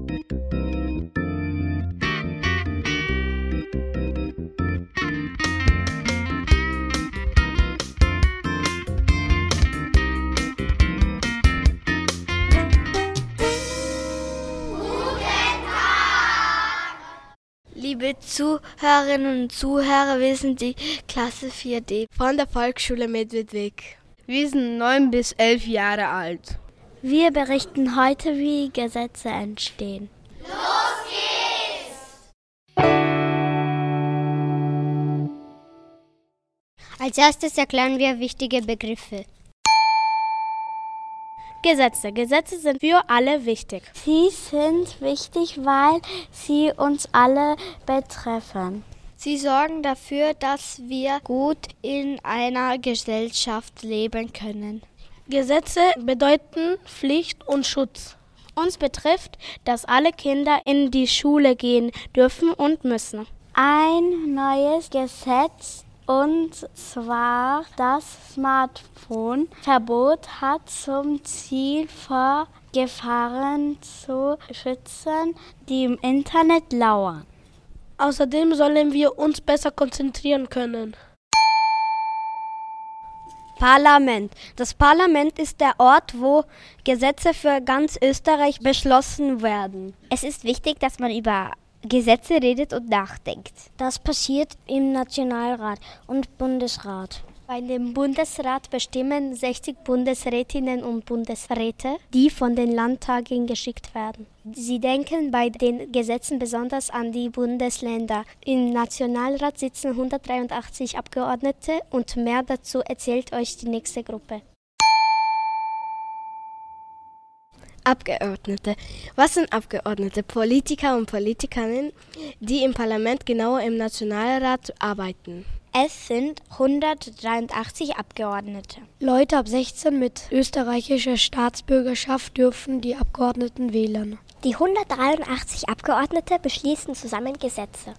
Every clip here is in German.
Liebe Zuhörerinnen und Zuhörer, wir sind die Klasse 4D von der Volksschule Medvedweg. Wir sind 9 bis 11 Jahre alt. Wir berichten heute, wie Gesetze entstehen. Los geht's! Als erstes erklären wir wichtige Begriffe. Gesetze. Gesetze sind für alle wichtig. Sie sind wichtig, weil sie uns alle betreffen. Sie sorgen dafür, dass wir gut in einer Gesellschaft leben können. Gesetze bedeuten Pflicht und Schutz. Uns betrifft, dass alle Kinder in die Schule gehen dürfen und müssen. Ein neues Gesetz, und zwar das Smartphone-Verbot, hat zum Ziel, vor Gefahren zu schützen, die im Internet lauern. Außerdem sollen wir uns besser konzentrieren können. Parlament. Das Parlament ist der Ort, wo Gesetze für ganz Österreich beschlossen werden. Es ist wichtig, dass man über Gesetze redet und nachdenkt. Das passiert im Nationalrat und Bundesrat. Bei dem Bundesrat bestimmen 60 Bundesrätinnen und Bundesräte, die von den Landtagen geschickt werden. Sie denken bei den Gesetzen besonders an die Bundesländer. Im Nationalrat sitzen 183 Abgeordnete und mehr dazu erzählt euch die nächste Gruppe. Abgeordnete. Was sind Abgeordnete? Politiker und Politikerinnen, die im Parlament, genauer im Nationalrat, arbeiten. Es sind 183 Abgeordnete. Leute ab 16 mit österreichischer Staatsbürgerschaft dürfen die Abgeordneten wählen. Die 183 Abgeordnete beschließen zusammen Gesetze.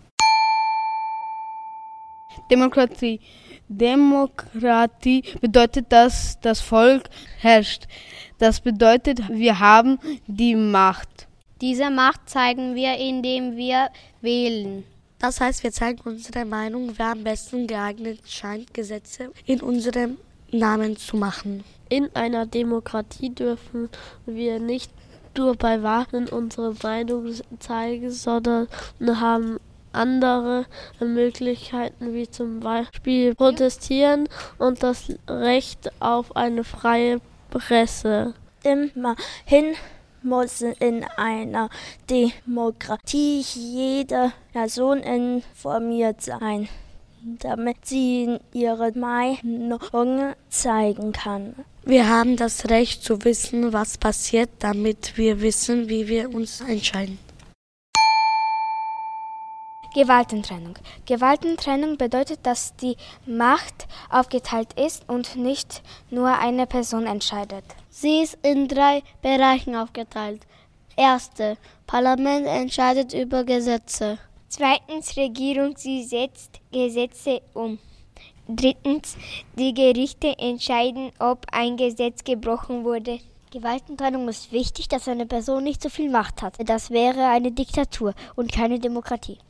Demokratie. Demokratie bedeutet, dass das Volk herrscht. Das bedeutet, wir haben die Macht. Diese Macht zeigen wir, indem wir wählen. Das heißt, wir zeigen unsere Meinung, wer am besten geeignet scheint, Gesetze in unserem Namen zu machen. In einer Demokratie dürfen wir nicht nur bei Wahlen unsere Meinung zeigen, sondern haben andere Möglichkeiten, wie zum Beispiel protestieren und das Recht auf eine freie Presse. Immerhin muss in einer Demokratie jede Person informiert sein, damit sie ihre Meinung zeigen kann. Wir haben das Recht zu wissen, was passiert, damit wir wissen, wie wir uns entscheiden. Gewaltentrennung. Gewaltentrennung bedeutet, dass die Macht aufgeteilt ist und nicht nur eine Person entscheidet. Sie ist in 3 Bereichen aufgeteilt. Erste, Parlament entscheidet über Gesetze. Zweitens, Regierung, sie setzt Gesetze um. Drittens, die Gerichte entscheiden, ob ein Gesetz gebrochen wurde. Gewaltentrennung ist wichtig, dass eine Person nicht so viel Macht hat. Das wäre eine Diktatur und keine Demokratie.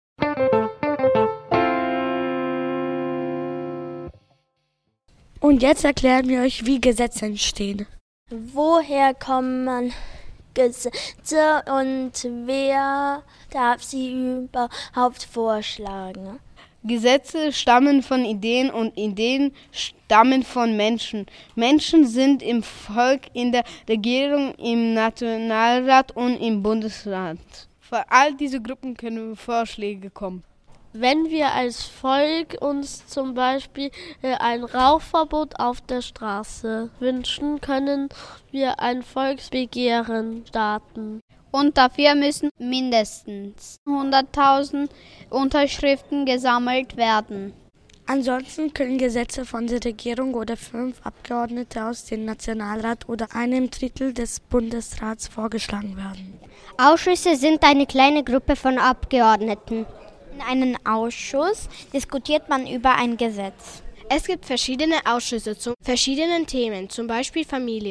Und jetzt erklären wir euch, wie Gesetze entstehen. Woher kommen Gesetze und wer darf sie überhaupt vorschlagen? Gesetze stammen von Ideen und Ideen stammen von Menschen. Menschen sind im Volk, in der Regierung, im Nationalrat und im Bundesrat. Für all diese Gruppen können Vorschläge kommen. Wenn wir als Volk uns zum Beispiel ein Rauchverbot auf der Straße wünschen, können wir ein Volksbegehren starten. Und dafür müssen mindestens 100.000 Unterschriften gesammelt werden. Ansonsten können Gesetze von der Regierung oder 5 Abgeordnete aus dem Nationalrat oder einem Drittel des Bundesrats vorgeschlagen werden. Ausschüsse sind eine kleine Gruppe von Abgeordneten. In einem Ausschuss diskutiert man über ein Gesetz. Es gibt verschiedene Ausschüsse zu verschiedenen Themen, zum Beispiel Familie.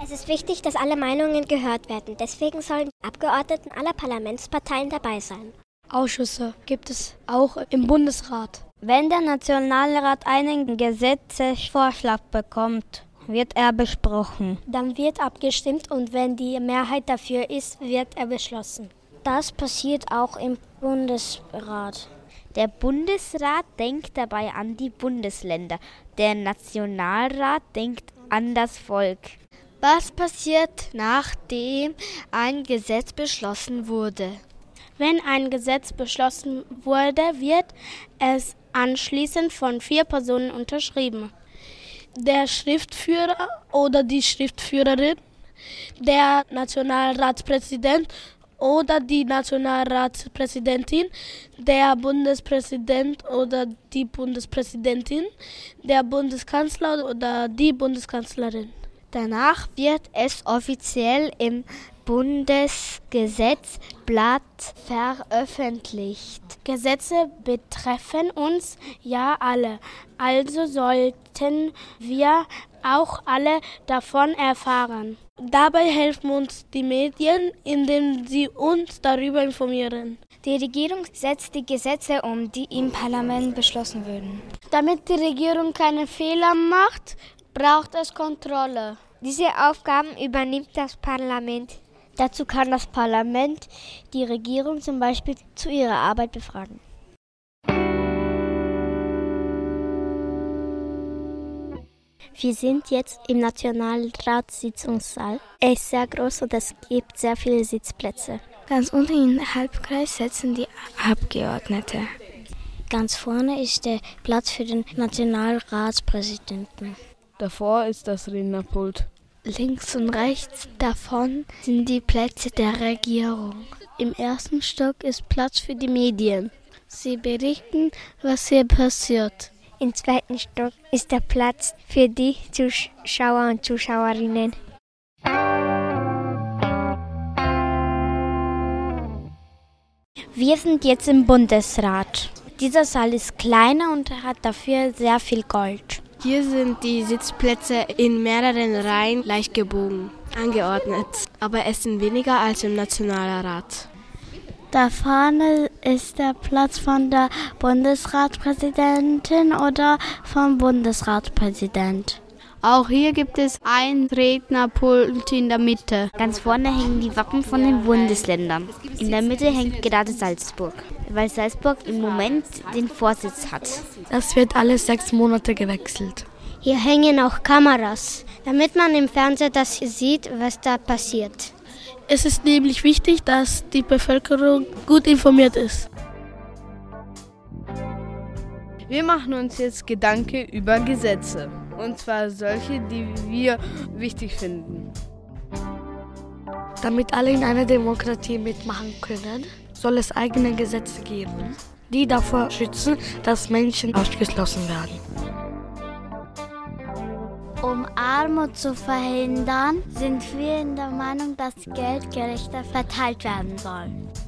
Es ist wichtig, dass alle Meinungen gehört werden. Deswegen sollen Abgeordnete aller Parlamentsparteien dabei sein. Ausschüsse gibt es auch im Bundesrat. Wenn der Nationalrat einen Gesetzesvorschlag bekommt, wird er besprochen. Dann wird abgestimmt und wenn die Mehrheit dafür ist, wird er beschlossen. Das passiert auch im Bundesrat. Der Bundesrat denkt dabei an die Bundesländer. Der Nationalrat denkt an das Volk. Was passiert, nachdem ein Gesetz beschlossen wurde? Wenn ein Gesetz beschlossen wurde, wird es anschließend von 4 Personen unterschrieben. Der Schriftführer oder die Schriftführerin, der Nationalratspräsident oder die Nationalratspräsidentin, der Bundespräsident oder die Bundespräsidentin, der Bundeskanzler oder die Bundeskanzlerin. Danach wird es offiziell im Bundesgesetzblatt veröffentlicht. Gesetze betreffen uns ja alle, also sollten wir auch alle davon erfahren. Dabei helfen uns die Medien, indem sie uns darüber informieren. Die Regierung setzt die Gesetze um, die im Parlament beschlossen wurden. Damit die Regierung keine Fehler macht, braucht es Kontrolle. Diese Aufgaben übernimmt das Parlament. Dazu kann das Parlament die Regierung zum Beispiel zu ihrer Arbeit befragen. Wir sind jetzt im Nationalratssitzungssaal. Er ist sehr groß und es gibt sehr viele Sitzplätze. Ganz unten im Halbkreis sitzen die Abgeordneten. Ganz vorne ist der Platz für den Nationalratspräsidenten. Davor ist das Rednerpult. Links und rechts davon sind die Plätze der Regierung. Im ersten Stock ist Platz für die Medien. Sie berichten, was hier passiert. Im zweiten Stock ist der Platz für die Zuschauer und Zuschauerinnen. Wir sind jetzt im Bundesrat. Dieser Saal ist kleiner und hat dafür sehr viel Gold. Hier sind die Sitzplätze in mehreren Reihen leicht gebogen angeordnet, aber es sind weniger als im Nationalrat. Da vorne ist der Platz von der Bundesratspräsidentin oder vom Bundesratspräsident. Auch hier gibt es ein Rednerpult in der Mitte. Ganz vorne hängen die Wappen von den Bundesländern. In der Mitte hängt gerade Salzburg, weil Salzburg im Moment den Vorsitz hat. Das wird alle 6 Monate gewechselt. Hier hängen auch Kameras, damit man im Fernsehen das sieht, was da passiert. Es ist nämlich wichtig, dass die Bevölkerung gut informiert ist. Wir machen uns jetzt Gedanken über Gesetze. Und zwar solche, die wir wichtig finden. Damit alle in einer Demokratie mitmachen können, soll es eigene Gesetze geben, die davor schützen, dass Menschen ausgeschlossen werden. Um Armut zu verhindern, sind wir der Meinung, dass Geld gerechter verteilt werden soll.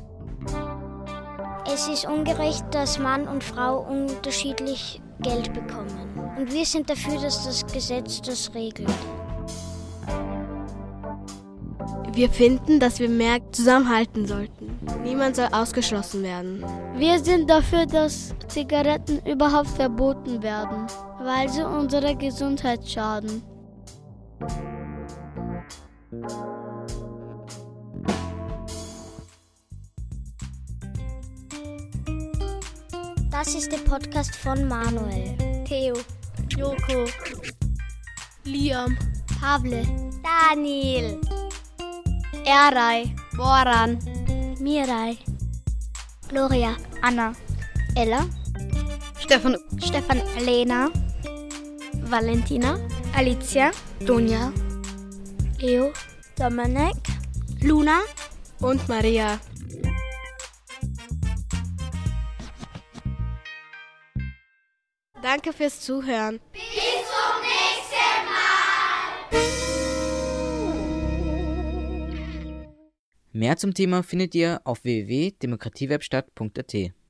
Es ist ungerecht, dass Mann und Frau unterschiedlich Geld bekommen. Und wir sind dafür, dass das Gesetz das regelt. Wir finden, dass wir mehr zusammenhalten sollten. Niemand soll ausgeschlossen werden. Wir sind dafür, dass Zigaretten überhaupt verboten werden, weil sie unserer Gesundheit schaden. Das ist der Podcast von Manuel, Theo, Joko, Liam, Pavle, Daniel, Eray, Boran, Mirai, Gloria, Anna, Ella, Stefan, Lena, Valentina, Alicia, Dunja, Leo, Dominik, Luna und Maria. Danke fürs Zuhören. Bis zum nächsten Mal. Mehr zum Thema findet ihr auf www.demokratiewerkstatt.at.